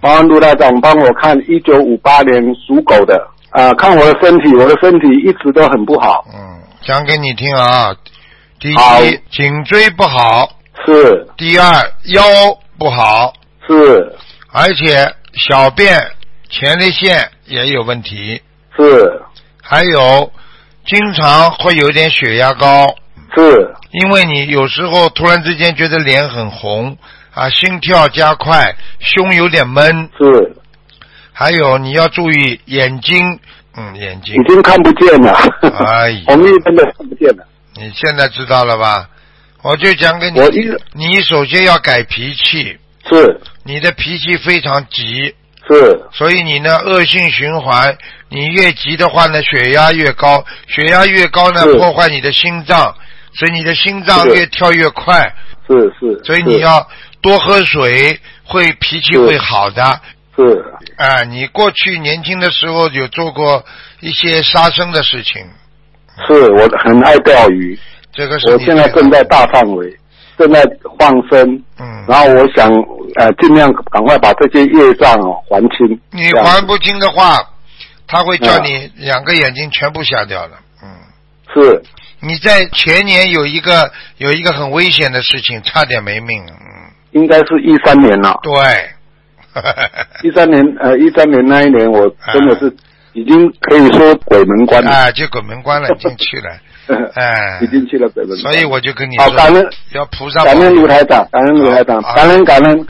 麻烦卢台长帮我看1958年属狗的看我的身体一直都很不好。 讲给你听啊。第一，颈椎不好。 是。 第二，腰不好。 是。 而且小便前列腺也有问题。 是。还有经常会有点血压高。 是。因为你有时候突然之间觉得脸很红心跳加快，胸有点闷。 是。还有你要注意眼睛。眼睛已经看不见了。 哎呀， 红绿灯都看不见了。 你现在知道了吧？我就讲给你，你首先要改脾气。 是。 你的脾气非常急。 是。 所以你呢恶性循环，你越急的话呢血压越高，血压越高呢破坏你的心脏，所以你的心脏越跳越快。 是。 所以你要多喝水，脾气会好的。 是。 你过去年轻的时候有做过一些杀生的事情。 是，我很爱钓鱼。 这个是我现在正在大范围，正在放生。然后我想尽量赶快把这些业障还清。 你还不清的话，他会叫你2个眼睛全部瞎掉了。 是。你在前年有一个很危险的事情，差点没命。 应该是13年了。 对。 13年那一年，我真的是已经可以说鬼门关了。 就鬼门关了，已经去了。 已经去了鬼门关。 所以我就跟你说， 好，感恩要菩萨。 感恩卢台长，感恩卢台长，感恩。